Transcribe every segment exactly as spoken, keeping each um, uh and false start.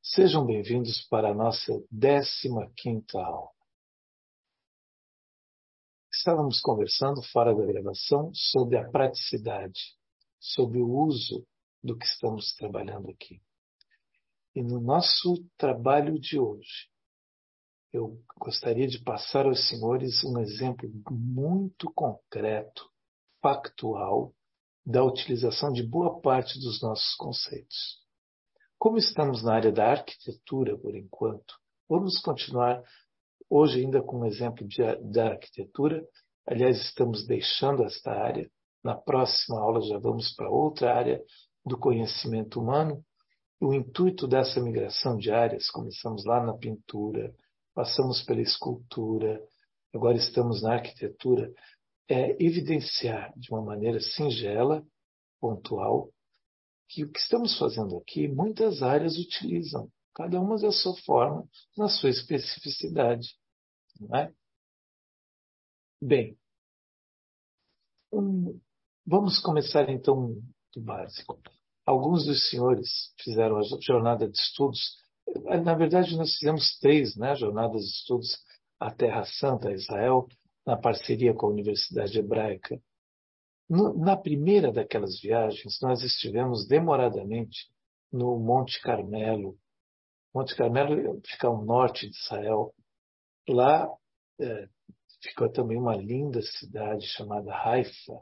Sejam bem-vindos para a nossa décima quinta aula. Estávamos conversando fora da gravação sobre a praticidade, sobre o uso do que estamos trabalhando aqui. E no nosso trabalho de hoje, eu gostaria de passar aos senhores um exemplo muito concreto, factual, da utilização de boa parte dos nossos conceitos. Como estamos na área da arquitetura por enquanto, vamos continuar hoje ainda com um exemplo de, da arquitetura. Aliás, estamos deixando esta área. Na próxima aula já vamos para outra área do conhecimento humano. O intuito dessa migração de áreas, começamos lá na pintura, passamos pela escultura, agora estamos na arquitetura, é evidenciar de uma maneira singela, pontual, que o que estamos fazendo aqui, muitas áreas utilizam, cada uma da sua forma, na sua especificidade. Não é? Bem, um, vamos começar então do básico. Alguns dos senhores fizeram a jornada de estudos, na verdade nós fizemos três né, jornadas de estudos à Terra Santa, a Israel, na parceria com a Universidade Hebraica. No, na primeira daquelas viagens, nós estivemos demoradamente no Monte Carmelo. Monte Carmelo fica ao norte de Israel. Lá é, ficou também uma linda cidade chamada Haifa.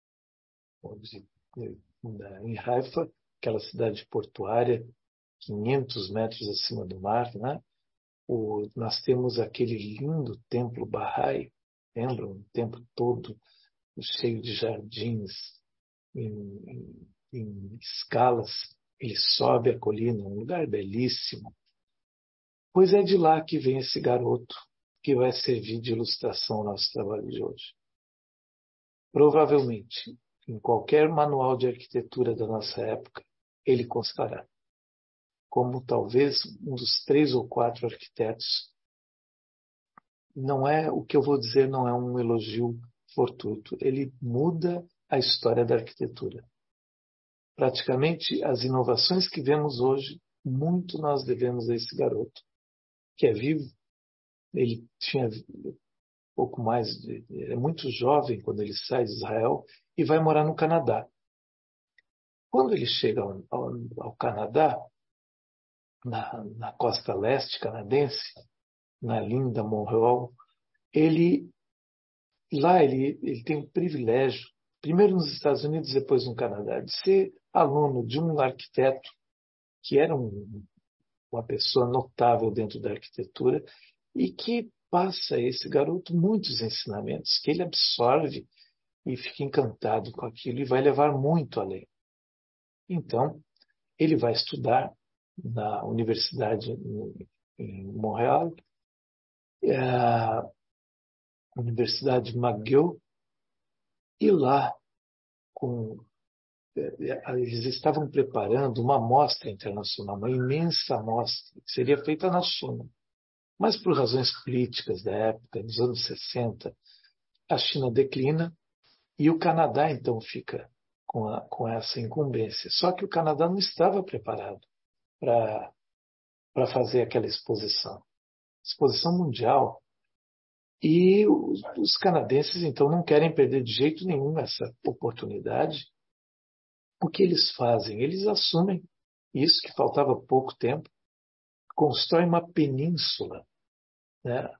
Em Haifa, aquela cidade portuária, quinhentos metros acima do mar, né? O, nós temos aquele lindo templo Bahá'í, lembram? Um templo todo cheio de jardins, em, em, em escalas. Ele sobe a colina, um lugar belíssimo. Pois é de lá que vem esse garoto, que vai servir de ilustração ao nosso trabalho de hoje. Provavelmente, em qualquer manual de arquitetura da nossa época, ele constará como talvez um dos três ou quatro arquitetos. Não é, o que eu vou dizer não é um elogio fortuito. Ele muda a história da arquitetura. Praticamente, as inovações que vemos hoje, muito nós devemos a esse garoto, que é vivo. Ele tinha pouco mais, de, é muito jovem quando ele sai de Israel e vai morar no Canadá. Quando ele chega ao, ao, ao Canadá, na, na costa leste canadense, na linda Montreal, ele lá ele, ele tem o privilégio, primeiro nos Estados Unidos, depois no Canadá, de ser aluno de um arquiteto que era um, uma pessoa notável dentro da arquitetura e que passa a esse garoto muitos ensinamentos que ele absorve e fica encantado com aquilo e vai levar muito além. Então, ele vai estudar na universidade em Montreal, a Universidade McGill, e lá com, eles estavam preparando uma amostra internacional, uma imensa amostra, que seria feita na China. Mas por razões políticas da época, nos anos sessenta, a China declina e o Canadá então fica com, a, com essa incumbência. Só que o Canadá não estava preparado para para fazer aquela exposição, exposição mundial. E os, os canadenses então não querem perder de jeito nenhum essa oportunidade. O que eles fazem? Eles assumem isso, que faltava pouco tempo, constroem uma península, né,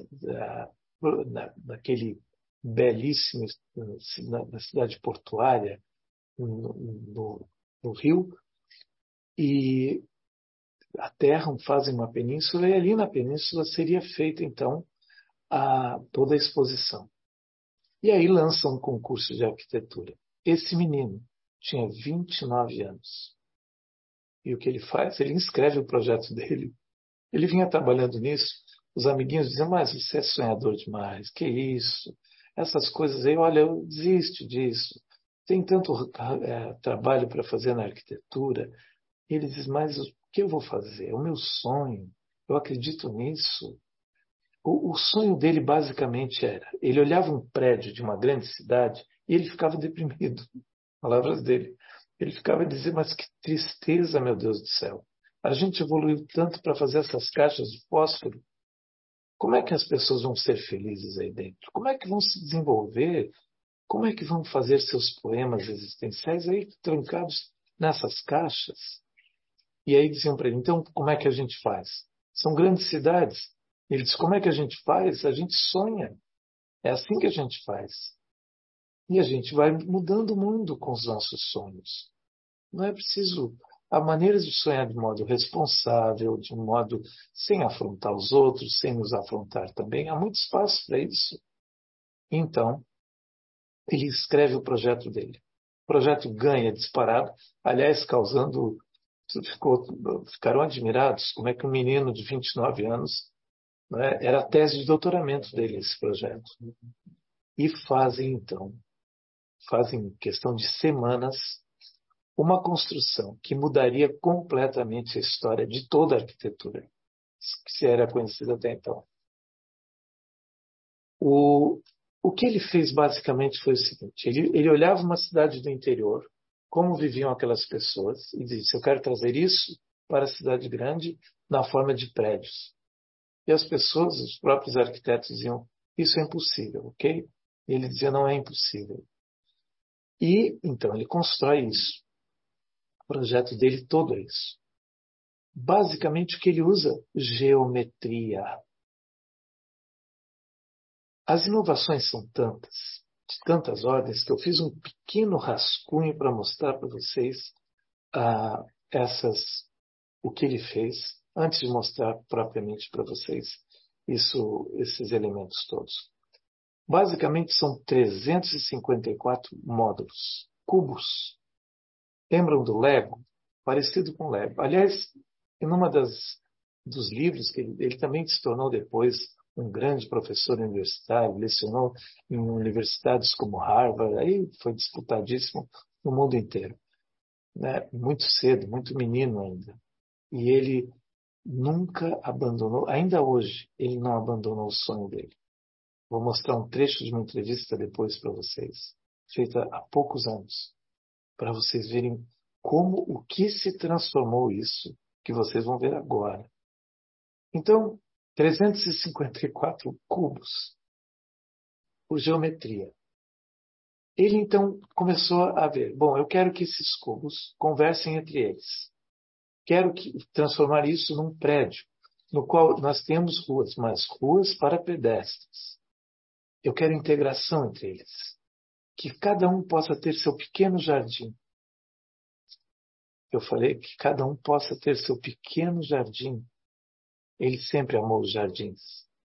naquele belíssimo, na cidade portuária, no, no, no rio, e aterram, fazem uma península, e ali na península seria feita, então, a, toda a exposição. E aí lançam um concurso de arquitetura. Esse menino tinha vinte e nove anos. E o que ele faz? Ele inscreve o projeto dele. Ele vinha trabalhando nisso. Os amiguinhos diziam, mas você é sonhador demais, que isso? Essas coisas aí, olha, eu desisto disso. Tem tanto é, trabalho para fazer na arquitetura. E ele diz, mas o que eu vou fazer? É o meu sonho. Eu acredito nisso. O, o sonho dele basicamente era, ele olhava um prédio de uma grande cidade e ele ficava deprimido. Palavras dele. Ele ficava a dizer, mas que tristeza, meu Deus do céu. A gente evoluiu tanto para fazer essas caixas de fósforo. Como é que as pessoas vão ser felizes aí dentro? Como é que vão se desenvolver? Como é que vão fazer seus poemas existenciais aí trancados nessas caixas? E aí diziam para ele, então como é que a gente faz? São grandes cidades. Ele diz, como é que a gente faz? A gente sonha. É assim que a gente faz. E a gente vai mudando o mundo com os nossos sonhos. Não é preciso... Há maneiras de sonhar de modo responsável, de um modo sem afrontar os outros, sem nos afrontar também. Há muito espaço para isso. Então, ele escreve o projeto dele. O projeto ganha disparado, aliás, causando... Ficou, ficaram admirados como é que um menino de vinte e nove anos, né, era a tese de doutoramento dele, esse projeto. E fazem, então, fazem em questão de semanas, uma construção que mudaria completamente a história de toda a arquitetura, que se era conhecida até então. O, o que ele fez basicamente foi o seguinte, ele, ele olhava uma cidade do interior, como viviam aquelas pessoas, e disse, eu quero trazer isso para a cidade grande na forma de prédios. E as pessoas, os próprios arquitetos diziam, isso é impossível, ok? E ele dizia, não é impossível. E, então, ele constrói isso. O projeto dele todo é isso. Basicamente, o que ele usa? Geometria. As inovações são tantas, de tantas ordens, que eu fiz um pequeno rascunho para mostrar para vocês ah, essas, o que ele fez, antes de mostrar propriamente para vocês isso, esses elementos todos. Basicamente, são trezentos e cinquenta e quatro módulos, cubos. Lembram do Lego? Parecido com Lego. Aliás, em uma das dos livros que ele, ele também se tornou depois um grande professor universitário, lecionou em universidades como Harvard, aí foi disputadíssimo no mundo inteiro, né? Muito cedo, muito menino ainda. E ele nunca abandonou, ainda hoje, ele não abandonou o sonho dele. Vou mostrar um trecho de uma entrevista depois para vocês, feita há poucos anos, para vocês verem como o que se transformou isso, que vocês vão ver agora. Então, trezentos e cinquenta e quatro cubos por geometria. Ele então começou a ver, bom, eu quero que esses cubos conversem entre eles. Quero que, transformar isso num prédio, no qual nós temos ruas, mas ruas para pedestres. Eu quero integração entre eles. Que cada um possa ter seu pequeno jardim. Eu falei que cada um possa ter seu pequeno jardim. Ele sempre amou os jardins.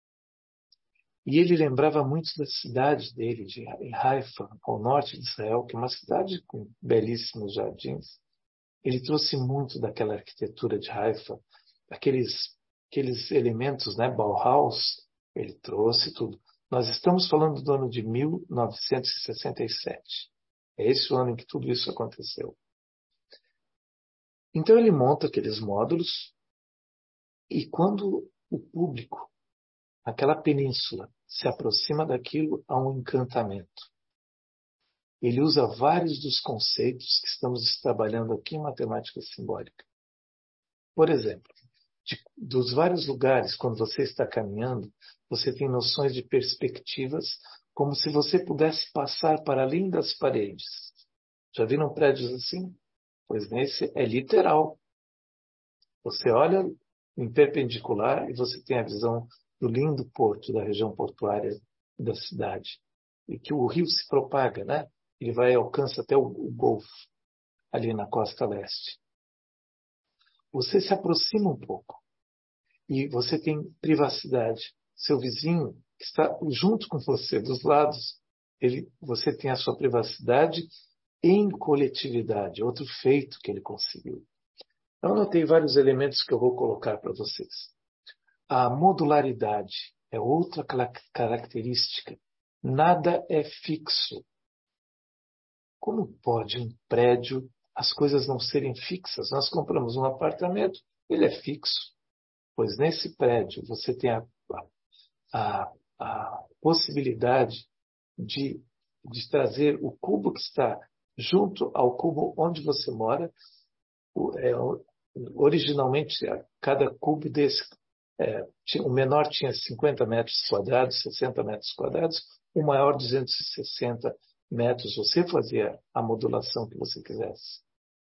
E ele lembrava muito da cidade dele, de Haifa, ao norte de Israel, que é uma cidade com belíssimos jardins. Ele trouxe muito daquela arquitetura de Haifa, aqueles, aqueles elementos, né, Bauhaus, ele trouxe tudo. Nós estamos falando do ano de mil novecentos e sessenta e sete. É esse o ano em que tudo isso aconteceu. Então ele monta aqueles módulos e quando o público, aquela península, se aproxima daquilo, há um encantamento. Ele usa vários dos conceitos que estamos trabalhando aqui em matemática simbólica. Por exemplo, de, dos vários lugares, quando você está caminhando, você tem noções de perspectivas, como se você pudesse passar para além das paredes. Já viram prédios assim? Pois nesse é literal. Você olha em perpendicular e você tem a visão do lindo porto, da região portuária da cidade. E que o rio se propaga, né? Ele vai alcança até o, o Golfo, ali na costa leste. Você se aproxima um pouco e você tem privacidade. Seu vizinho que está junto com você, dos lados, ele, você tem a sua privacidade em coletividade, outro feito que ele conseguiu. Eu anotei vários elementos que eu vou colocar para vocês. A modularidade é outra característica. Nada é fixo. Como pode um prédio, as coisas não serem fixas? Nós compramos um apartamento, ele é fixo. Pois nesse prédio você tem a, a, a possibilidade de, de trazer o cubo que está junto ao cubo onde você mora, o, é, originalmente, cada cubo desse, é, o menor tinha cinquenta metros quadrados, sessenta metros quadrados, o maior duzentos e sessenta metros. Você fazia a modulação que você quisesse.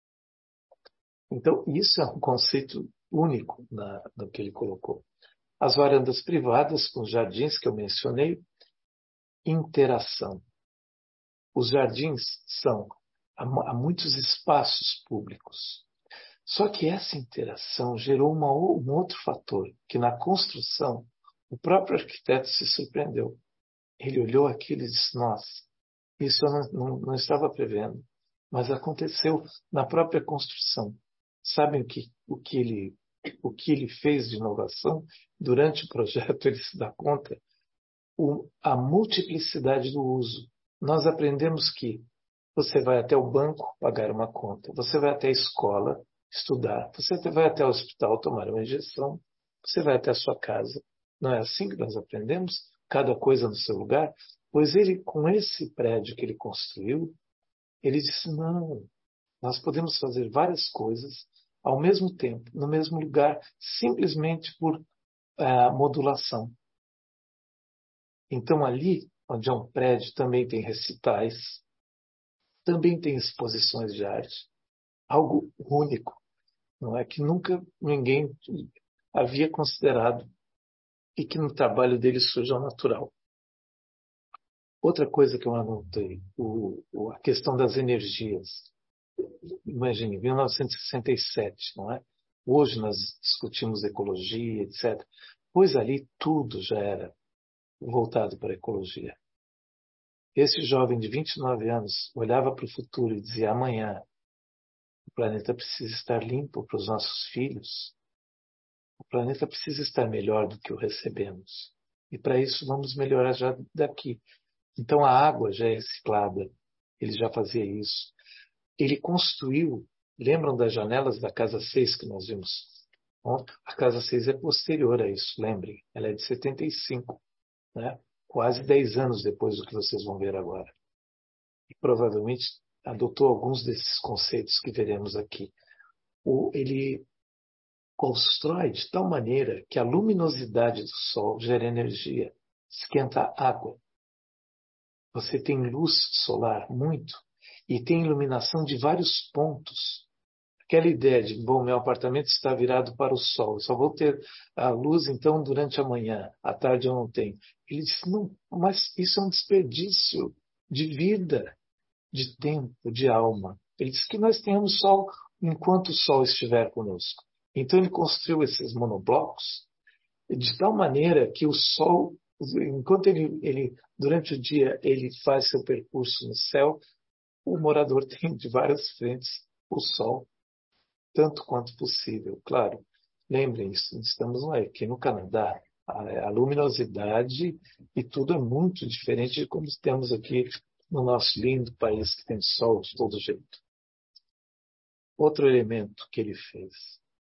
Então, isso é um conceito único na, no que ele colocou. As varandas privadas, com os jardins que eu mencionei, interação. Os jardins são há muitos espaços públicos. Só que essa interação gerou uma, um outro fator, que na construção o próprio arquiteto se surpreendeu. Ele olhou aquilo e disse, nossa, isso eu não, não, não estava prevendo, mas aconteceu na própria construção. Sabem o que, o, que ele, o que ele fez de inovação? Durante o projeto ele se dá conta o, a multiplicidade do uso. Nós aprendemos que você vai até o banco pagar uma conta, você vai até a escola estudar, você vai até o hospital tomar uma injeção, você vai até a sua casa. Não é assim que nós aprendemos? Cada coisa no seu lugar? Pois ele, com esse prédio que ele construiu, ele disse, não, nós podemos fazer várias coisas ao mesmo tempo, no mesmo lugar, simplesmente por uh, modulação. Então, ali, onde é um prédio, também tem recitais, também tem exposições de arte. Algo único, não é? Que nunca ninguém havia considerado e que no trabalho dele surge ao natural. Outra coisa que eu anotei, o, o, a questão das energias. Imagine, mil novecentos e sessenta e sete, não é? Hoje nós discutimos ecologia, etcétera. Pois ali tudo já era voltado para a ecologia. Esse jovem de vinte e nove anos olhava para o futuro e dizia, amanhã o planeta precisa estar limpo para os nossos filhos. O planeta precisa estar melhor do que o recebemos. E para isso vamos melhorar já daqui. Então a água já é reciclada. Ele já fazia isso. Ele construiu, lembram das janelas da Casa seis que nós vimos? Bom, a Casa seis é posterior a isso, lembrem. Ela é de setenta e cinco, né? Quase dez anos depois do que vocês vão ver agora. E provavelmente adotou alguns desses conceitos que veremos aqui. O, ele constrói de tal maneira que a luminosidade do Sol gera energia, esquenta a água. Você tem luz solar, muito, e tem iluminação de vários pontos. Aquela ideia de, bom, meu apartamento está virado para o sol, eu só vou ter a luz então durante a manhã, à tarde eu não tenho. Ele disse, não, mas isso é um desperdício de vida, de tempo, de alma. Ele disse que nós tenhamos sol enquanto o sol estiver conosco. Então ele construiu esses monoblocos de tal maneira que o sol, enquanto ele, ele durante o dia ele faz seu percurso no céu, o morador tem de várias frentes o sol, tanto quanto possível. Claro, lembrem-se, estamos aqui no Canadá. A, a luminosidade e tudo é muito diferente de como temos aqui no nosso lindo país que tem sol de todo jeito. Outro elemento que ele fez.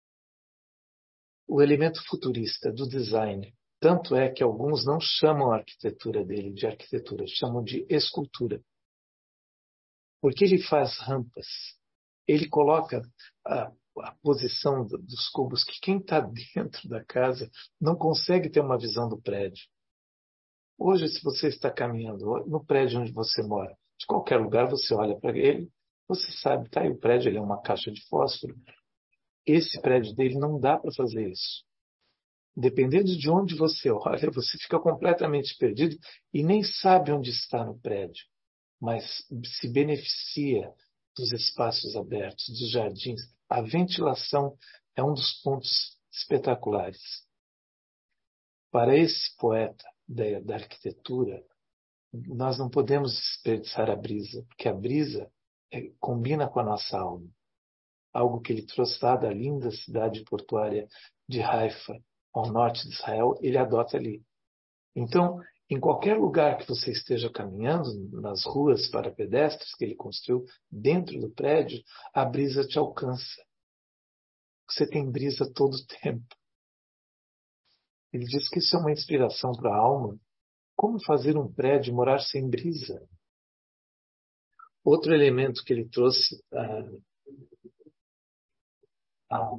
O elemento futurista do design. Tanto é que alguns não chamam a arquitetura dele de arquitetura, chamam de escultura. Porque ele faz rampas. Ele coloca a, a posição do, dos cubos que quem está dentro da casa não consegue ter uma visão do prédio. Hoje, se você está caminhando no prédio onde você mora, de qualquer lugar você olha para ele, você sabe, tá aí o prédio, ele é uma caixa de fósforo. Esse prédio dele não dá para fazer isso. Dependendo de onde você olha, você fica completamente perdido e nem sabe onde está no prédio, mas se beneficia dos espaços abertos, dos jardins. A ventilação é um dos pontos espetaculares. Para esse poeta da, da arquitetura, nós não podemos desperdiçar a brisa, porque a brisa é, combina com a nossa alma. Algo que ele trouxe lá da linda cidade portuária de Haifa, ao norte de Israel, ele adota ali. Então, em qualquer lugar que você esteja caminhando, nas ruas para pedestres que ele construiu, dentro do prédio, a brisa te alcança. Você tem brisa todo o tempo. Ele diz que isso é uma inspiração para a alma. Como fazer um prédio morar sem brisa? Outro elemento que ele trouxe, ah, ah,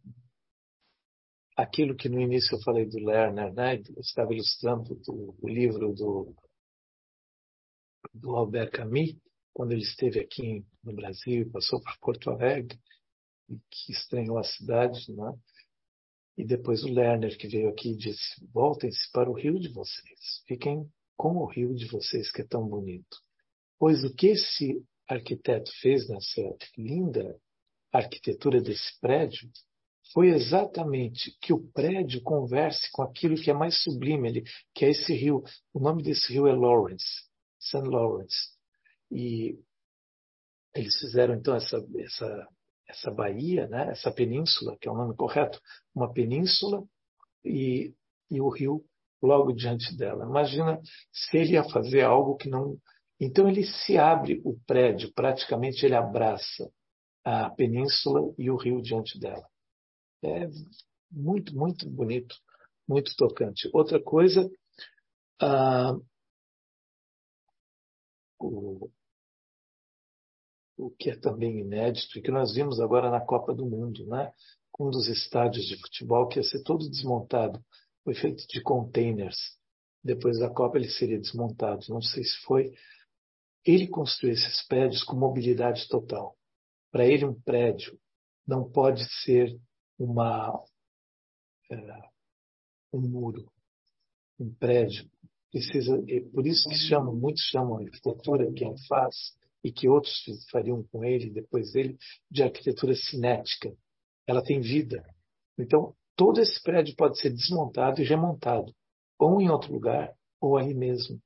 aquilo que no início eu falei do Lerner, né? Eu estava ilustrando do, o livro do, do Albert Camus, quando ele esteve aqui no Brasil e passou por Porto Alegre, e que estranhou a cidade, né? E depois o Lerner, que veio aqui e disse: voltem-se para o rio de vocês, fiquem com o rio de vocês que é tão bonito. Pois o que esse arquiteto fez nessa linda arquitetura desse prédio foi exatamente que o prédio converse com aquilo que é mais sublime ali, que é esse rio. O nome desse rio é Lawrence, Saint Lawrence. E eles fizeram então essa, essa, essa baía, né? Essa península, que é o nome correto, uma península e, e o rio logo diante dela. Imagina se ele ia fazer algo que não... Então ele se abre o prédio, praticamente ele abraça a península e o rio diante dela. É muito, muito bonito, muito tocante. Outra coisa, ah, o, o que é também inédito e que nós vimos agora na Copa do Mundo, né? Um dos estádios de futebol que ia ser todo desmontado, foi feito de containers. Depois da Copa ele seria desmontado, não sei se foi. Ele construiu esses prédios com mobilidade total. Para ele, um prédio não pode ser uma, um muro. Um prédio precisa, por isso que chamam, muitos chamam a arquitetura, quem faz, e que outros fariam com ele, depois dele, de arquitetura cinética. Ela tem vida. Então, todo esse prédio pode ser desmontado e remontado, ou em outro lugar, ou ali mesmo.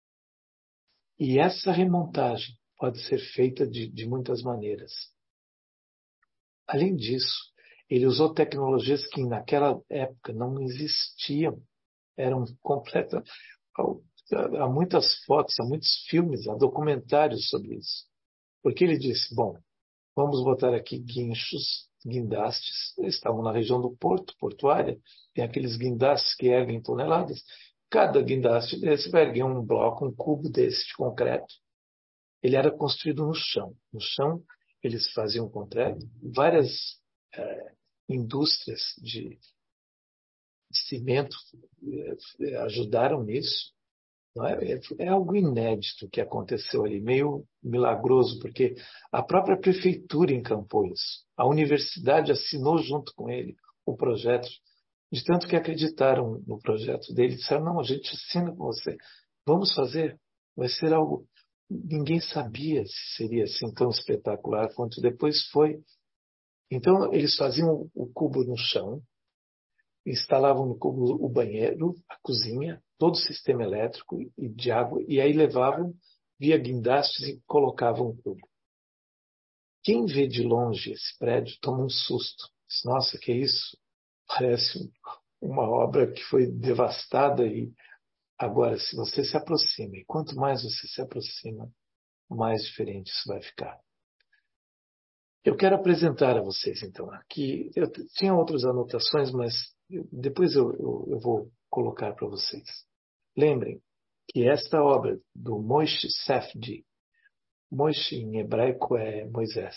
E essa remontagem pode ser feita de, de muitas maneiras. Além disso, ele usou tecnologias que naquela época não existiam, eram completas. Há muitas fotos, há muitos filmes, há documentários sobre isso. Porque ele disse, bom, vamos botar aqui guinchos, guindastes. Eles estavam na região do porto, portuária, tem aqueles guindastes que erguem toneladas. Cada guindaste desse vai erguer um bloco, um cubo desse de concreto. Ele era construído no chão. No chão, eles faziam concreto. Várias é, indústrias de, de cimento é, ajudaram nisso. Não é? É, é algo inédito que aconteceu ali, meio milagroso, porque a própria prefeitura encampou isso. A universidade assinou junto com ele o projeto, de tanto que acreditaram no projeto dele. Disseram, não, a gente assina com você. Vamos fazer. Vai ser algo... Ninguém sabia se seria assim tão espetacular quanto depois foi. Então, eles faziam o cubo no chão, instalavam no cubo o banheiro, a cozinha, todo o sistema elétrico e de água, e aí levavam via guindastes e colocavam o cubo. Quem vê de longe esse prédio toma um susto. Diz, nossa, que é isso? Parece uma obra que foi devastada. E agora, se você se aproxima, e quanto mais você se aproxima, mais diferente isso vai ficar. Eu quero apresentar a vocês, então, aqui. Eu tinha outras anotações, mas depois eu, eu, eu vou colocar para vocês. Lembrem que esta obra do Moshe Safdie, Moshe em hebraico é Moisés.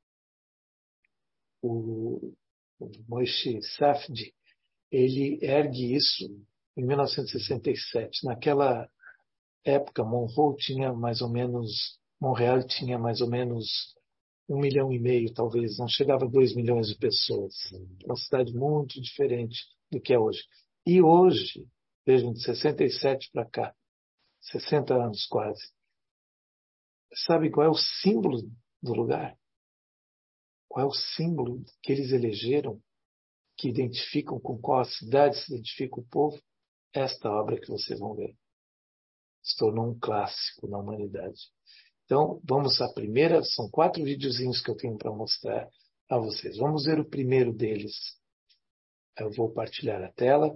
O, o Moshe Safdie, ele ergue isso em mil novecentos e sessenta e sete. Naquela época, Monroe tinha mais ou menos, Montreal tinha mais ou menos um milhão e meio, talvez, não chegava a dois milhões de pessoas. Uma cidade muito diferente do que é hoje. E hoje, vejam, de sessenta e sete para cá, sessenta anos quase, sabe qual é o símbolo do lugar? Qual é o símbolo que eles elegeram, que identificam com qual a cidade se identifica o povo? Esta obra que vocês vão ver. Se tornou um clássico na humanidade. Então, vamos à primeira, são quatro videozinhos que eu tenho para mostrar a vocês. Vamos ver o primeiro deles. Eu vou partilhar a tela.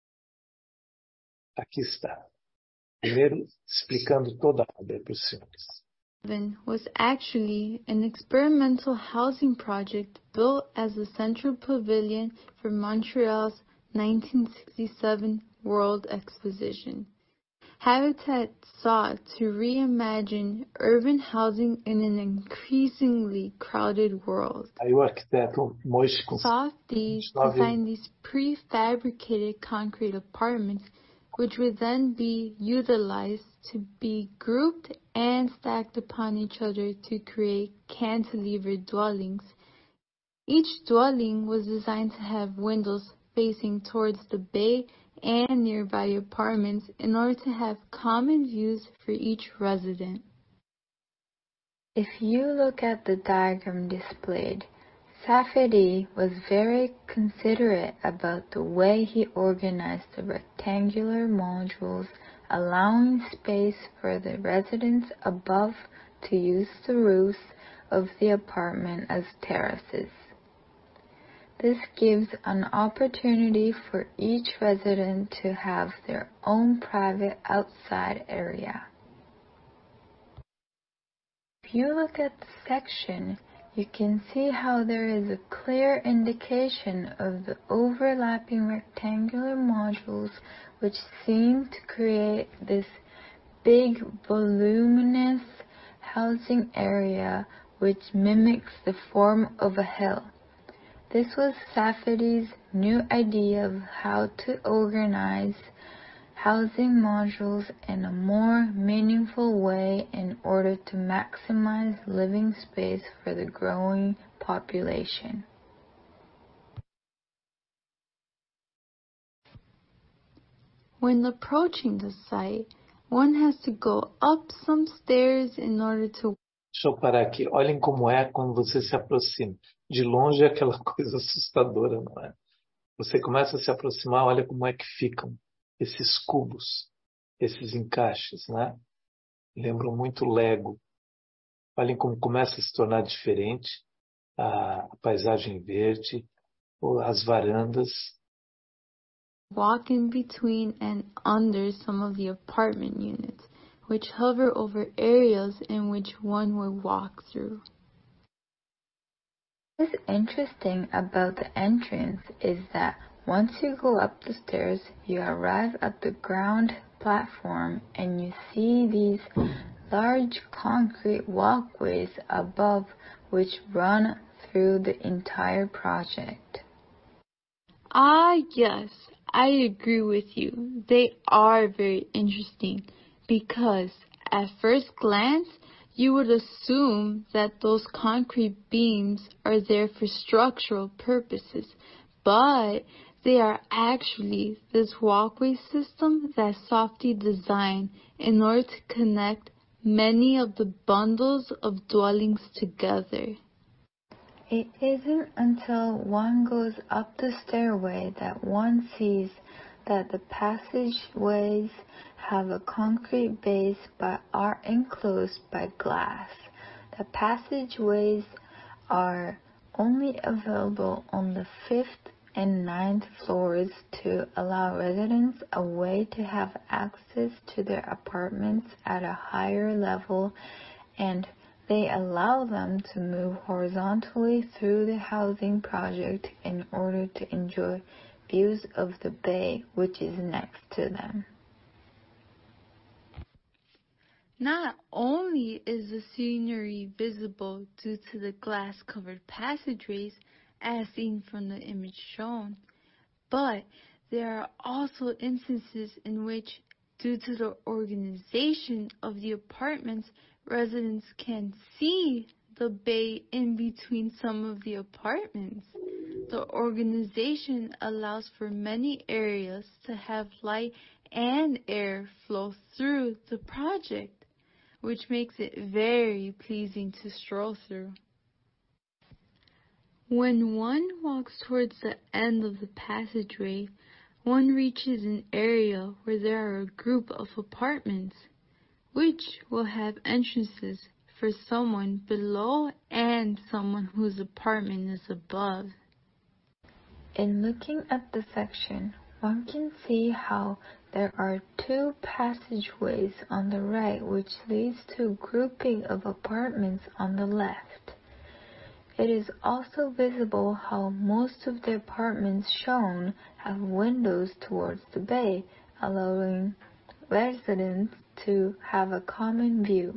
Aqui está. Primeiro, explicando toda a obra para os senhores. Was actually an experimental housing project built as the central pavilion for Montreal's nineteen sixty-seven World Exposition. Habitat sought to reimagine urban housing in an increasingly crowded world. Aí o arquiteto Moishe, com Softy vinte e nove designed these prefabricated concrete apartments, which would then be utilized to be grouped and stacked upon each other to create cantilevered dwellings. Each dwelling was designed to have windows facing towards the bay and nearby apartments in order to have common views for each resident. If you look at the diagram displayed, Safady was very considerate about the way he organized the rectangular modules, allowing space for the residents above to use the roofs of the apartment as terraces. This gives an opportunity for each resident to have their own private outside area. If you look at the section, you can see how there is a clear indication of the overlapping rectangular modules which seem to create this big voluminous housing area which mimics the form of a hill. This was Safady's new idea of how to organize housing modules in a more meaningful way in order to maximize living space for the growing population. When approaching the site, one has to go up some stairs in order to. Deixa eu parar aqui. Olhem como é quando você se aproxima. De longe é aquela coisa assustadora, não é? Você começa a se aproximar, olha como é que ficam esses cubos, esses encaixes, né? Lembram muito Lego. Olhem como começa a se tornar diferente a, a paisagem verde, as varandas. Walk in between and under some of the apartment units, which hover over areas in which one would walk through. What is interesting about the entrance is that once you go up the stairs, you arrive at the ground platform and you see these large concrete walkways above which run through the entire project. Ah, yes, I agree with you. They are very interesting because at first glance, you would assume that those concrete beams are there for structural purposes, but they are actually this walkway system that Softy designed in order to connect many of the bundles of dwellings together. It isn't until one goes up the stairway that one sees that the passageways have a concrete base but are enclosed by glass. The passageways are only available on the fifth and ninth floors to allow residents a way to have access to their apartments at a higher level, and they allow them to move horizontally through the housing project in order to enjoy views of the bay which is next to them. Not only is the scenery visible due to the glass-covered passageways as seen from the image shown, but there are also instances in which, due to the organization of the apartments, residents can see the bay in between some of the apartments. The organization allows for many areas to have light and air flow through the project, which makes it very pleasing to stroll through. When one walks towards the end of the passageway, one reaches an area where there are a group of apartments, which will have entrances for someone below and someone whose apartment is above. In looking at the section, one can see how there are two passageways on the right which leads to a grouping of apartments on the left. It is also visible how most of the apartments shown have windows towards the bay, allowing residents to have a common view.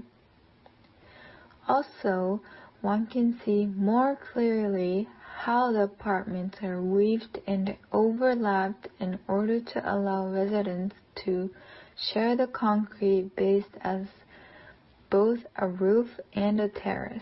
Also, one can see more clearly how the apartments are weaved and overlapped in order to allow residents to share the concrete base as both a roof and a terrace.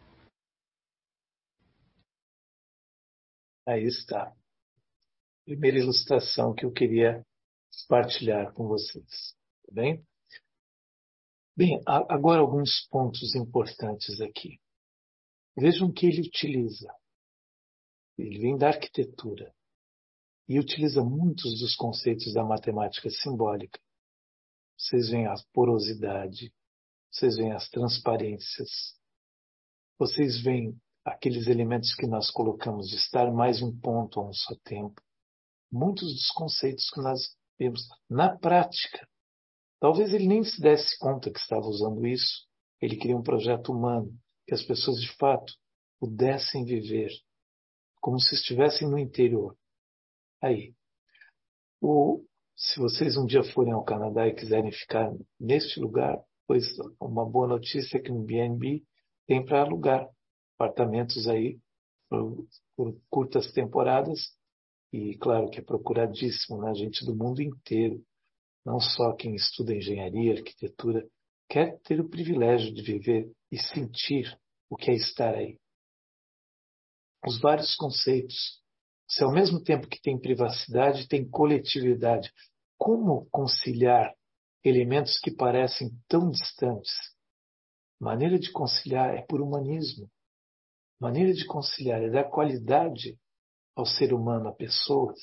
Aí está. Primeira ilustração que eu queria partilhar com vocês. Tá bem? Bem, agora alguns pontos importantes aqui. Vejam que ele utiliza. Ele vem da arquitetura e utiliza muitos dos conceitos da matemática simbólica. Vocês veem a porosidade, vocês veem as transparências, vocês veem aqueles elementos que nós colocamos de estar mais um ponto a um só tempo. Muitos dos conceitos que nós vemos na prática. Talvez ele nem se desse conta que estava usando isso. Ele queria um projeto humano, que as pessoas de fato pudessem viver como se estivessem no interior. Aí, o, se vocês um dia forem ao Canadá e quiserem ficar neste lugar, pois uma boa notícia é que no B and B tem para alugar apartamentos aí por, por curtas temporadas. E claro que é procuradíssimo, né? Gente do mundo inteiro. Não só quem estuda engenharia, arquitetura, quer ter o privilégio de viver e sentir o que é estar aí. Os vários conceitos. Se ao mesmo tempo que tem privacidade, tem coletividade. Como conciliar elementos que parecem tão distantes? Maneira de conciliar é por humanismo. Maneira de conciliar é dar qualidade ao ser humano, a pessoas.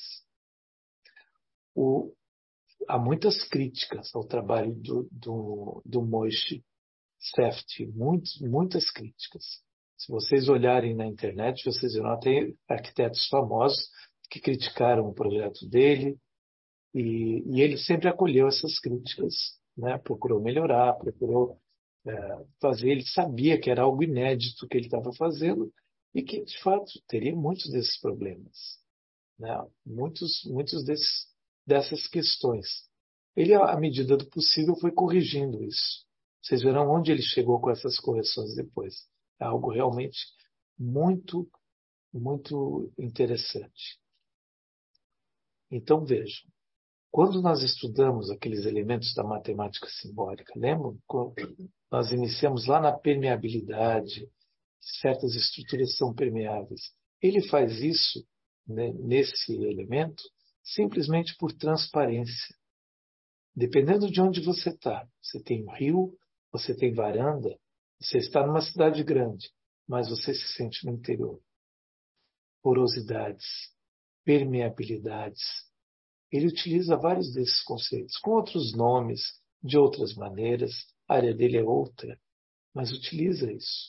O Há muitas críticas ao trabalho do, do, do Moshe Safdie, muitas, muitas críticas. Se vocês olharem na internet, vocês verão até arquitetos famosos que criticaram o projeto dele, e, e ele sempre acolheu essas críticas, né? Procurou melhorar, procurou é, fazer. Ele sabia que era algo inédito que ele estava fazendo e que, de fato, teria muitos desses problemas, né? Muitos, muitos desses dessas questões. Ele, à medida do possível, foi corrigindo isso. Vocês verão onde ele chegou com essas correções depois. É algo realmente muito, muito interessante. Então vejam, quando nós estudamos aqueles elementos da matemática simbólica, lembram? Nós iniciamos lá na permeabilidade, certas estruturas são permeáveis. Ele faz isso, né, nesse elemento, simplesmente por transparência. Dependendo de onde você está, você tem um rio, você tem varanda, você está numa cidade grande, mas você se sente no interior. Porosidades, permeabilidades. Ele utiliza vários desses conceitos, com outros nomes, de outras maneiras, a área dele é outra, mas utiliza isso.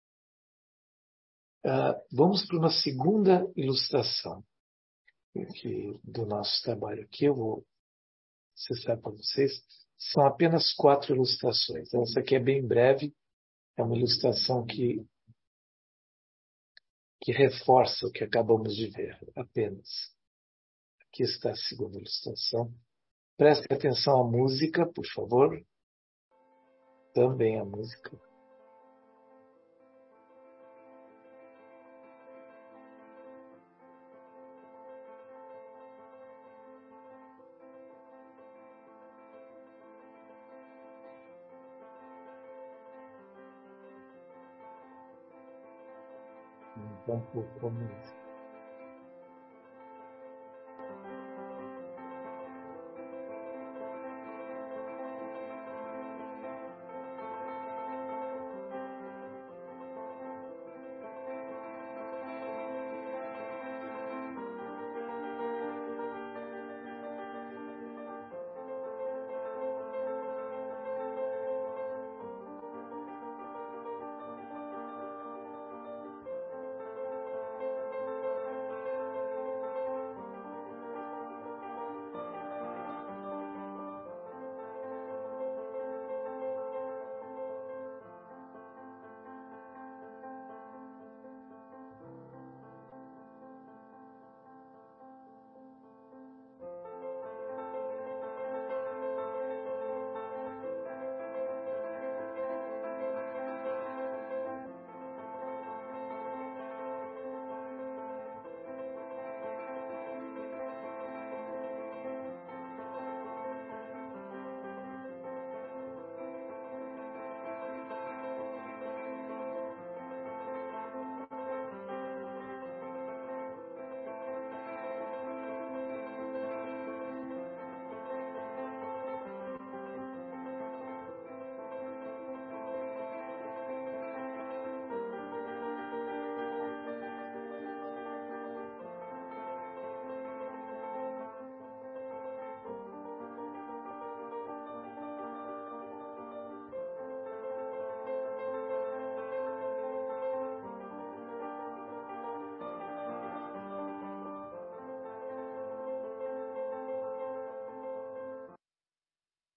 Uh, vamos para uma segunda ilustração que, do nosso trabalho aqui. Eu vou acessar para vocês. São apenas quatro ilustrações. Essa aqui é bem breve, é uma ilustração que, que reforça o que acabamos de ver, apenas. Aqui está a segunda ilustração. Preste atenção à música, por favor. Também a música. Um pouco a música.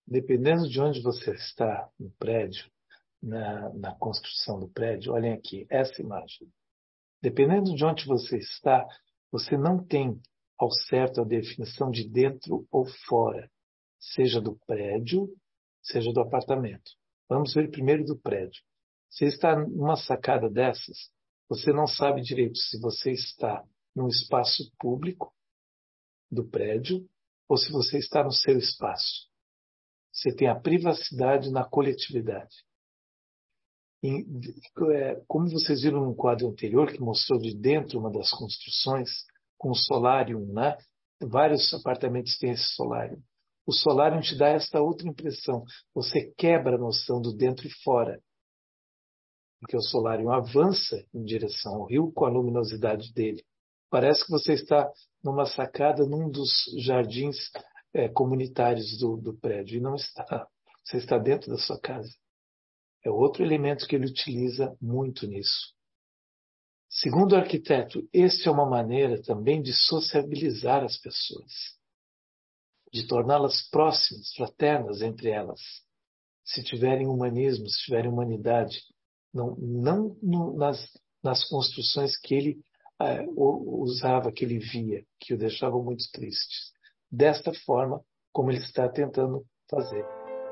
dependendo de onde você está no prédio, na, na construção do prédio, olhem aqui, essa imagem. Dependendo de onde você está, você não tem ao certo a definição de dentro ou fora, seja do prédio, seja do apartamento. Vamos ver primeiro do prédio. Você está numa sacada dessas, você não sabe direito se você está num espaço público do prédio ou se você está no seu espaço. Você tem a privacidade na coletividade. E, como vocês viram no quadro anterior, que mostrou de dentro uma das construções, com o solário, né? Vários apartamentos têm esse solário. O solário te dá esta outra impressão. Você quebra a noção do dentro e fora. Porque o solário avança em direção ao rio com a luminosidade dele. Parece que você está numa sacada num dos jardins é, comunitários do, do prédio. E não está. Você está dentro da sua casa. É outro elemento que ele utiliza muito nisso. Segundo o arquiteto, esta é uma maneira também de sociabilizar as pessoas, de torná-las próximas, fraternas entre elas. Se tiverem humanismo, se tiverem humanidade, não, não no, nas, nas construções que ele uh, usava, que ele via, que o deixavam muito tristes. Desta forma, como ele está tentando fazer.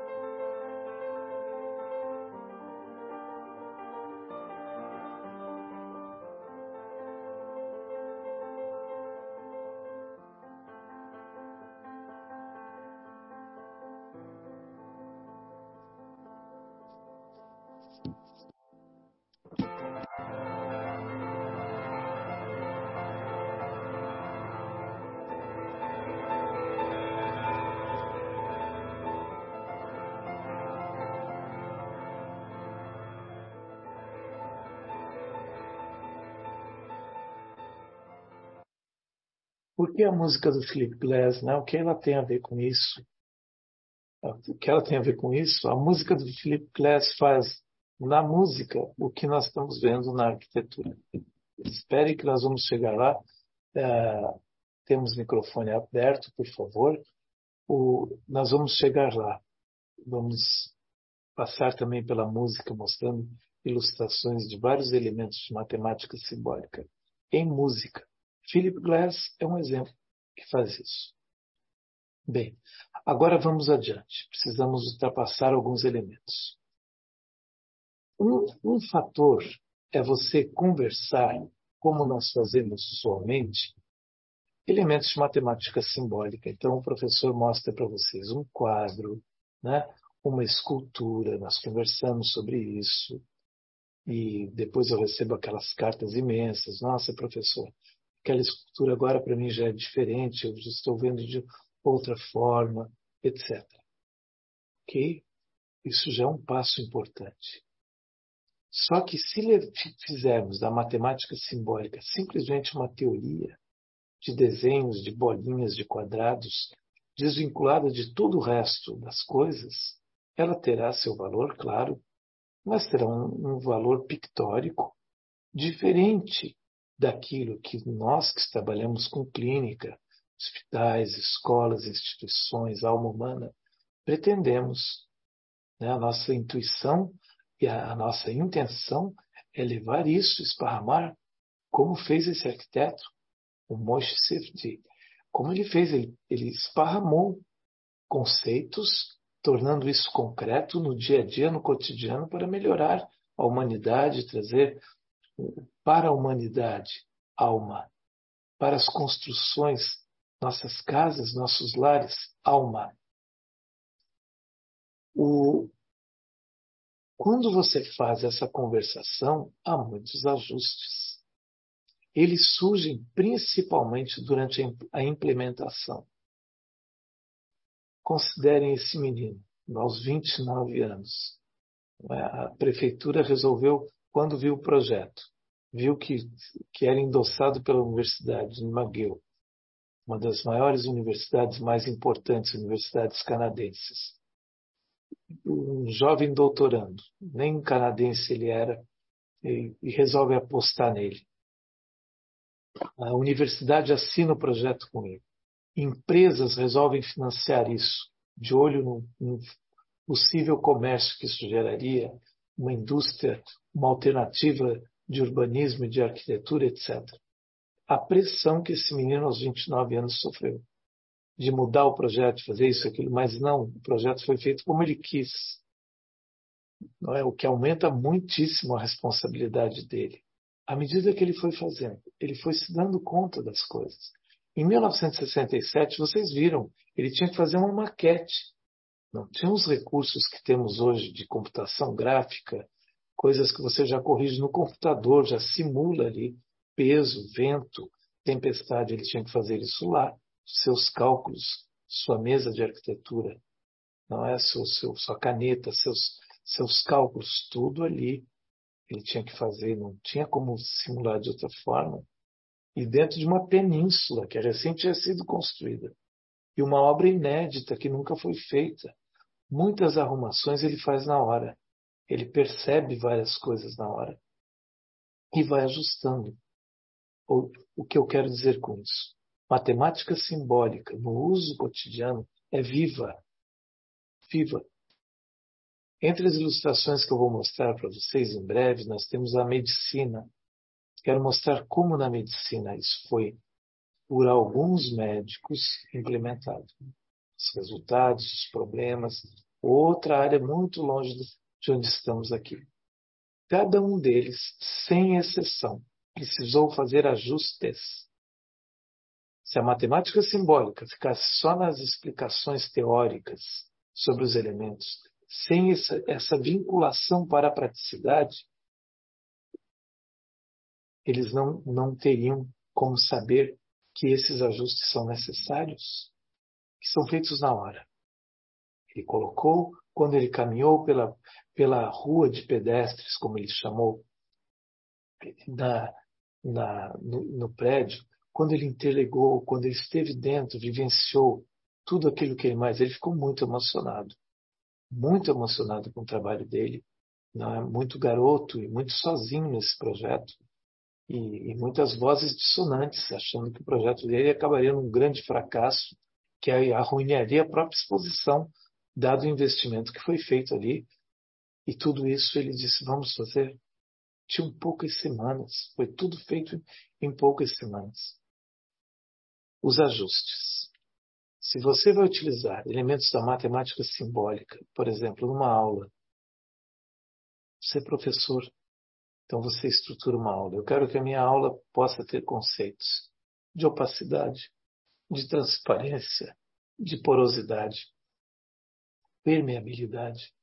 Por que a música do Philip Glass, né? O que ela tem a ver com isso? O que ela tem a ver com isso? A música do Philip Glass faz na música o que nós estamos vendo na arquitetura. Espere que nós vamos chegar lá. É, temos o microfone aberto, por favor. O, nós vamos chegar lá. Vamos passar também pela música, mostrando ilustrações de vários elementos de matemática simbólica em música. Philip Glass é um exemplo que faz isso. Bem, agora vamos adiante. Precisamos ultrapassar alguns elementos. Um, um fator é você conversar, como nós fazemos usualmente, elementos de matemática simbólica. Então, o professor mostra para vocês um quadro, né, uma escultura, nós conversamos sobre isso, e depois eu recebo aquelas cartas imensas. Nossa, professor, aquela escultura agora para mim já é diferente, eu já estou vendo de outra forma, etcétera. Ok? Isso já é um passo importante. Só que se fizermos da matemática simbólica simplesmente uma teoria de desenhos, de bolinhas, de quadrados, desvinculada de todo o resto das coisas, ela terá seu valor, claro, mas terá um, um valor pictórico diferente daquilo que nós que trabalhamos com clínica, hospitais, escolas, instituições, alma humana, pretendemos. Né? A nossa intuição e a, a nossa intenção é levar isso, esparramar, como fez esse arquiteto, o Moshe Safdie. Como ele fez? Ele, ele esparramou conceitos, tornando isso concreto no dia a dia, no cotidiano, para melhorar a humanidade, trazer para a humanidade alma, para as construções, nossas casas, nossos lares, alma. O... Quando você faz essa conversação, há muitos ajustes. Eles surgem principalmente durante a implementação. Considerem esse menino, aos vinte e nove anos. A prefeitura resolveu, quando viu o projeto, viu que, que era endossado pela Universidade de McGill, uma das maiores universidades mais importantes, universidades canadenses. Um jovem doutorando, nem canadense ele era, e, e resolve apostar nele. A universidade assina o projeto com ele. Empresas resolvem financiar isso. de olho no, no possível comércio que isso geraria, uma indústria, uma alternativa de urbanismo e de arquitetura, etcétera. A pressão que esse menino aos vinte e nove anos sofreu de mudar o projeto, de fazer isso, aquilo, mas não, o projeto foi feito como ele quis. Não é? O que aumenta muitíssimo a responsabilidade dele. À medida que ele foi fazendo, ele foi se dando conta das coisas. Em mil novecentos e sessenta e sete, vocês viram, ele tinha que fazer uma maquete. Não tinha os recursos que temos hoje de computação gráfica, coisas que você já corrige no computador, já simula ali peso, vento, tempestade. Ele tinha que fazer isso lá, seus cálculos, sua mesa de arquitetura, não é seu, seu, sua caneta, seus, seus cálculos, tudo ali. Ele tinha que fazer, não tinha como simular de outra forma. E dentro de uma península que recém tinha sido construída. E uma obra inédita que nunca foi feita. Muitas arrumações ele faz na hora. Ele percebe várias coisas na hora. E vai ajustando. O, o que eu quero dizer com isso? Matemática simbólica, no uso cotidiano, é viva. Viva. Entre as ilustrações que eu vou mostrar para vocês em breve, nós temos a medicina. Quero mostrar como na medicina isso foi, por alguns médicos, implementado. Os resultados, os problemas, outra área muito longe de onde estamos aqui. Cada um deles, sem exceção, precisou fazer ajustes. Se a matemática simbólica ficasse só nas explicações teóricas sobre os elementos, sem essa, essa vinculação para a praticidade, eles não, não teriam como saber que esses ajustes são necessários, que são feitos na hora. Ele colocou, quando ele caminhou pela, pela rua de pedestres, como ele chamou, na, na, no, no prédio, quando ele interligou, quando ele esteve dentro, vivenciou tudo aquilo que ele mais... Ele ficou muito emocionado. Muito emocionado com o trabalho dele. Não é? Muito garoto e muito sozinho nesse projeto. E, e muitas vozes dissonantes, achando que o projeto dele acabaria num grande fracasso, que arruinaria a própria exposição, dado o investimento que foi feito ali. E tudo isso ele disse, vamos fazer. Tinham poucas semanas, foi tudo feito em poucas semanas. Os ajustes. Se você vai utilizar elementos da matemática simbólica, por exemplo, numa aula, você é professor, então você estrutura uma aula. Eu quero que a minha aula possa ter conceitos de opacidade, de transparência, de porosidade, permeabilidade.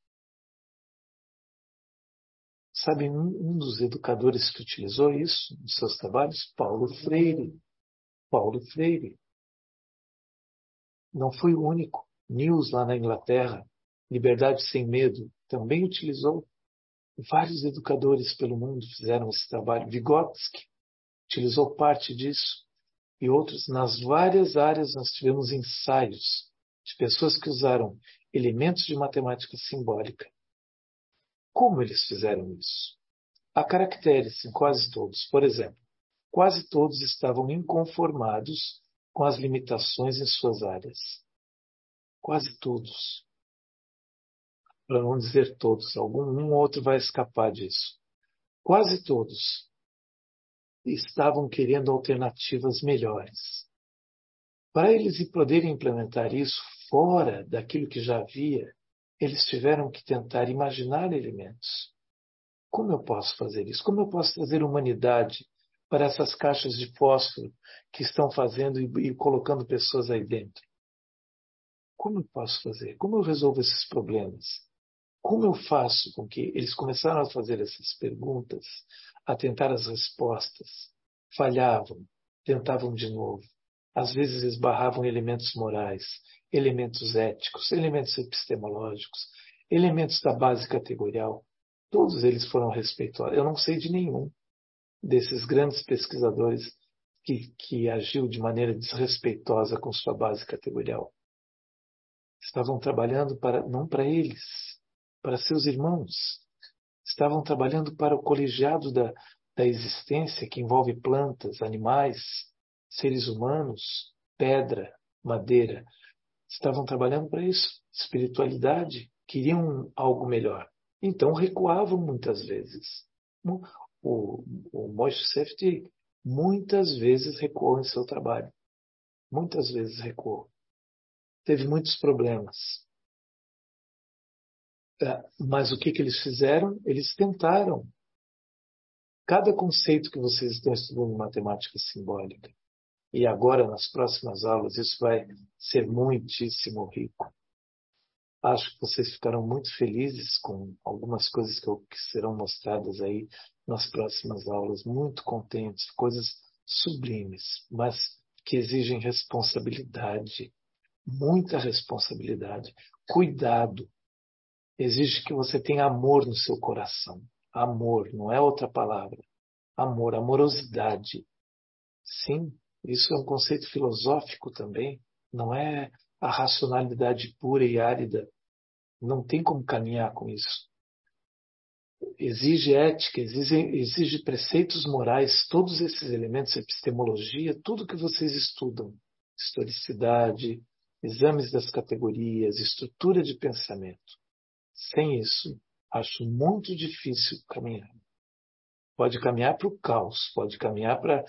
Sabe, um, um dos educadores que utilizou isso nos seus trabalhos? Paulo Freire. Paulo Freire. Não foi o único. News, lá na Inglaterra, Liberdade Sem Medo, também utilizou. Vários educadores pelo mundo fizeram esse trabalho. Vygotsky utilizou parte disso. E outros, nas várias áreas, nós tivemos ensaios de pessoas que usaram elementos de matemática simbólica. Como eles fizeram isso? Há caracteres em quase todos. Por exemplo, quase todos estavam inconformados com as limitações em suas áreas. Quase todos. Para não dizer todos, algum um ou outro vai escapar disso. Quase todos estavam querendo alternativas melhores. Para eles poderem implementar isso fora daquilo que já havia, eles tiveram que tentar imaginar elementos. Como eu posso fazer isso? Como eu posso trazer humanidade para essas caixas de fósforo que estão fazendo e, e colocando pessoas aí dentro? Como eu posso fazer? Como eu resolvo esses problemas? Como eu faço com que eles começaram a fazer essas perguntas, a tentar as respostas, falhavam, tentavam de novo. Às vezes esbarravam em elementos morais, elementos éticos, elementos epistemológicos, elementos da base categorial. Todos eles foram respeitosos. Eu não sei de nenhum desses grandes pesquisadores que, que agiu de maneira desrespeitosa com sua base categorial. Estavam trabalhando para, não para eles, para seus irmãos. Estavam trabalhando para o colegiado da, da existência, que envolve plantas, animais, seres humanos, pedra, madeira. estavam trabalhando para isso, espiritualidade, queriam algo melhor. Então recuavam muitas vezes. O, o Moshe Safdie muitas vezes recuou em seu trabalho. Muitas vezes recuou. Teve muitos problemas. Mas o que, que eles fizeram? Eles tentaram. Cada conceito que vocês estão estudando em matemática simbólica, e agora nas próximas aulas, isso vai ser muitíssimo rico. Acho que vocês ficarão muito felizes com algumas coisas que, eu, que serão mostradas aí nas próximas aulas, muito contentes, coisas sublimes, mas que exigem responsabilidade, muita responsabilidade, cuidado. Exige que você tenha amor no seu coração. Amor, não é outra palavra. Amor, amorosidade. Sim, isso é um conceito filosófico também. Não é a racionalidade pura e árida. Não tem como caminhar com isso. Exige ética, exige, exige preceitos morais, todos esses elementos, epistemologia, tudo que vocês estudam. Historicidade, exames das categorias, estrutura de pensamento. Sem isso, acho muito difícil caminhar. Pode caminhar para o caos, pode caminhar para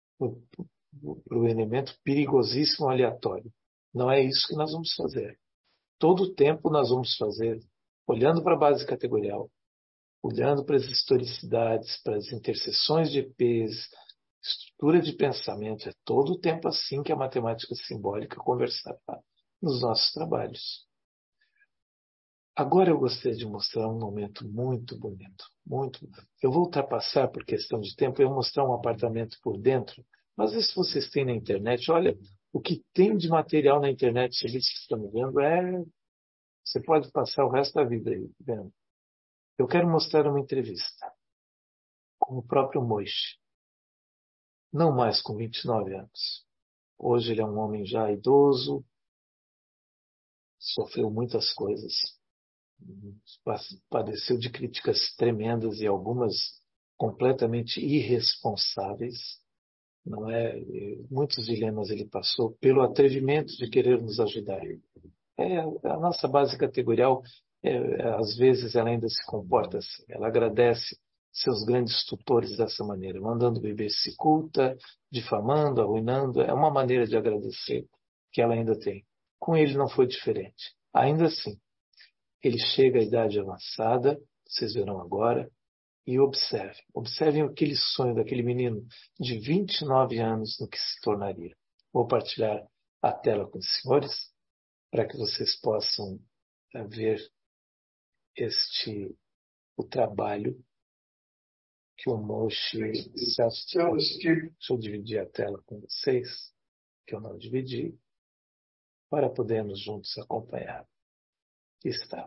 o elemento perigosíssimo aleatório. Não é isso que nós vamos fazer. Todo o tempo nós vamos fazer, olhando para a base categorial, olhando para as historicidades, para as interseções de E Pês, estrutura de pensamento. É todo o tempo assim que a matemática simbólica conversará nos nossos trabalhos. Agora eu gostaria de mostrar um momento muito bonito. Muito. Eu vou ultrapassar por questão de tempo, eu vou mostrar um apartamento por dentro, mas isso vocês têm na internet. Olha, o que tem de material na internet, se vocês estão me vendo, é... Você pode passar o resto da vida aí vendo. Eu quero mostrar uma entrevista com o próprio Moshe. Não mais com vinte e nove anos. Hoje ele é um homem já idoso, sofreu muitas coisas. Padeceu de críticas tremendas e algumas completamente irresponsáveis. Não é? Muitos dilemas ele passou pelo atrevimento de querer nos ajudar. É, a nossa base categorial, é, às vezes, ela ainda se comporta assim. Ela agradece seus grandes tutores dessa maneira, mandando beber cicuta, difamando, arruinando. É uma maneira de agradecer que ela ainda tem. Com ele não foi diferente. Ainda assim, ele chega à idade avançada, vocês verão agora, e observem. Observem aquele sonho daquele menino de vinte e nove anos no que se tornaria. Vou partilhar a tela com os senhores, para que vocês possam ver este, o trabalho que o Moshe... Deixa eu dividir a tela com vocês, que eu não dividi, para podermos juntos acompanhar. Aqui está.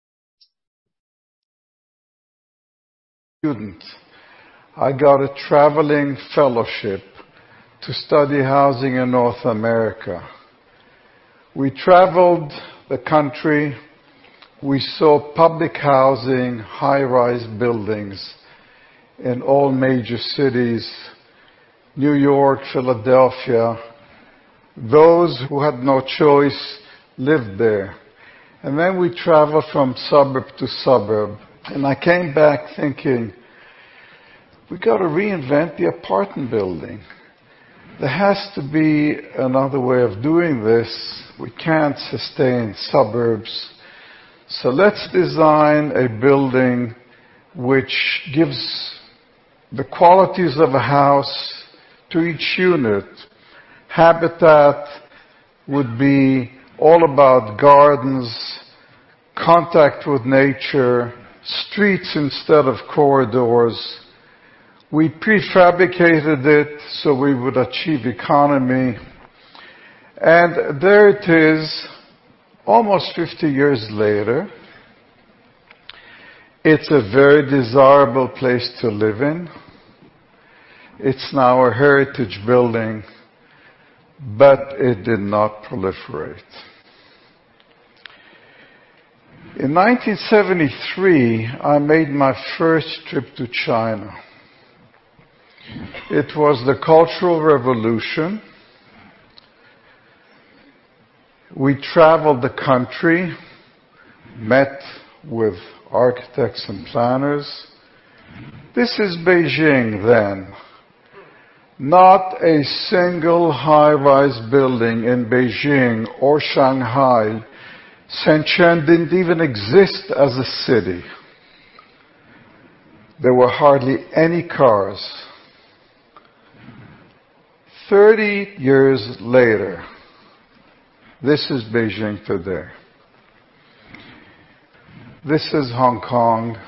Student, I got a traveling fellowship to study housing in North America. We traveled the country. We saw public housing, high-rise buildings in all major cities, New York, Philadelphia. Those who had no choice lived there. And then we traveled from suburb to suburb. And I came back thinking, we got to reinvent the apartment building. There has to be another way of doing this. We can't sustain suburbs. So let's design a building which gives the qualities of a house to each unit. Habitat would be all about gardens, contact with nature, streets instead of corridors. We prefabricated it so we would achieve economy. And there it is, almost fifty years later. It's a very desirable place to live in. It's now a heritage building, but it did not proliferate. In nineteen seventy-three, I made my first trip to China. It was the Cultural Revolution. We traveled the country, met with architects and planners. This is Beijing then. Not a single high-rise building in Beijing or Shanghai. Shenzhen didn't even exist as a city. There were hardly any cars. Thirty years later, this is Beijing today. This is Hong Kong.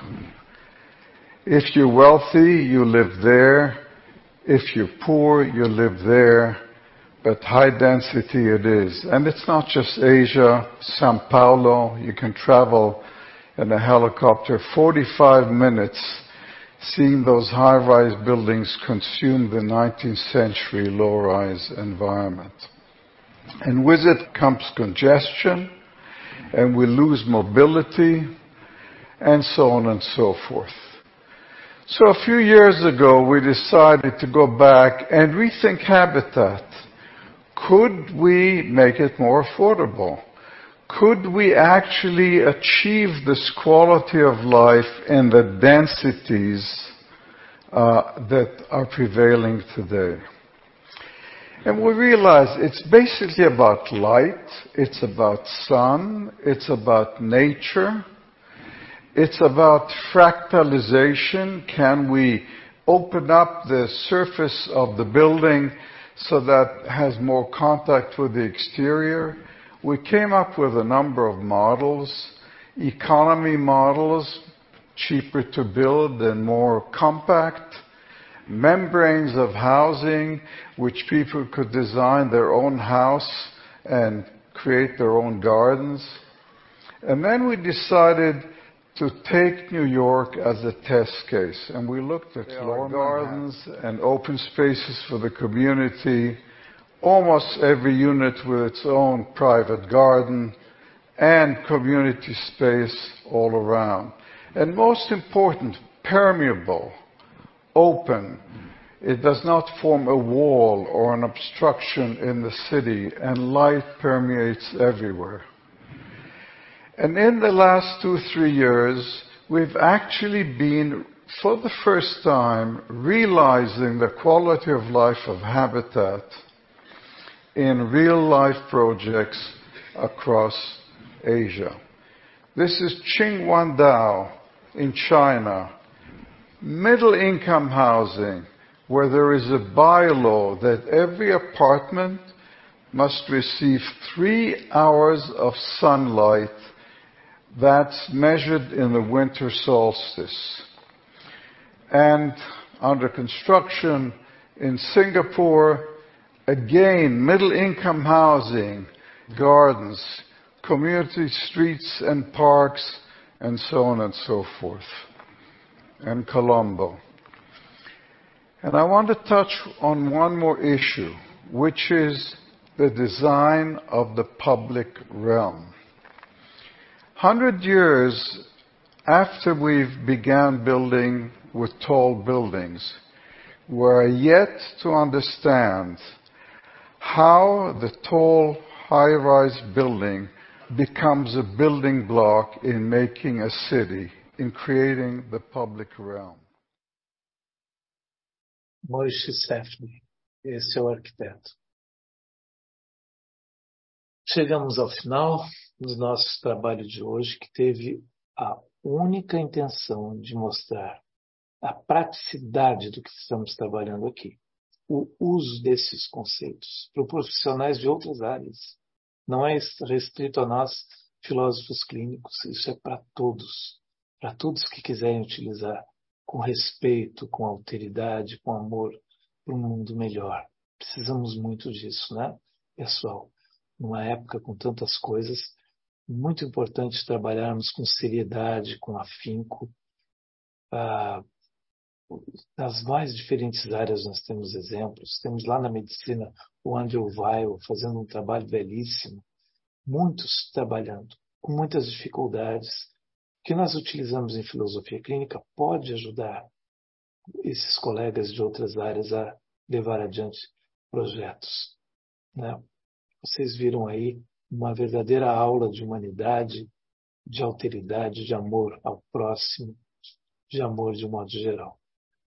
If you're wealthy, you live there. If you're poor, you live there. But high density it is. And it's not just Asia, Sao Paulo. You can travel in a helicopter forty-five minutes seeing those high-rise buildings consume the nineteenth century low-rise environment. And with it comes congestion, and we lose mobility, and so on and so forth. So a few years ago, we decided to go back and rethink habitat. Could we make it more affordable? Could we actually achieve this quality of life in the densities uh, that are prevailing today? And we realized it's basically about light, it's about sun, it's about nature, it's about fractalization. Can we open up the surface of the building so that it has more contact with the exterior? We came up with a number of models, economy models, cheaper to build and more compact, membranes of housing, which people could design their own house and create their own gardens. And then we decided to take New York as a test case. And we looked at lawn gardens and open spaces for the community, almost every unit with its own private garden, and community space all around. And most important, permeable, open. It does not form a wall or an obstruction in the city, and light permeates everywhere. And in the last two, three years, we've actually been, for the first time, realizing the quality of life of habitat in real-life projects across Asia. This is Qinghuandao in China. Middle-income housing, where there is a bylaw that every apartment must receive three hours of sunlight. That's measured in the winter solstice. And under construction in Singapore, again, middle-income housing, gardens, community streets and parks, and so on and so forth. And Colombo. And I want to touch on one more issue, which is the design of the public realm. Hundred years after we've began building with tall buildings, we're yet to understand how the tall, high-rise building becomes a building block in making a city, in creating the public realm. Moshe Safdie, esse é o arquiteto. Chegamos ao final do nosso trabalho de hoje, que teve a única intenção de mostrar a praticidade do que estamos trabalhando aqui. O uso desses conceitos para profissionais de outras áreas. Não é restrito a nós, filósofos clínicos, isso é para todos. Para todos que quiserem utilizar com respeito, com alteridade, com amor, para um mundo melhor. Precisamos muito disso, né, pessoal? Numa época com tantas coisas, muito importante trabalharmos com seriedade, com afinco. Ah, nas mais diferentes áreas nós temos exemplos. Temos lá na medicina o Andrew Weil fazendo um trabalho belíssimo. Muitos trabalhando, com muitas dificuldades. O que nós utilizamos em filosofia clínica pode ajudar esses colegas de outras áreas a levar adiante projetos, né? Vocês viram aí uma verdadeira aula de humanidade, de alteridade, de amor ao próximo, de amor de modo geral.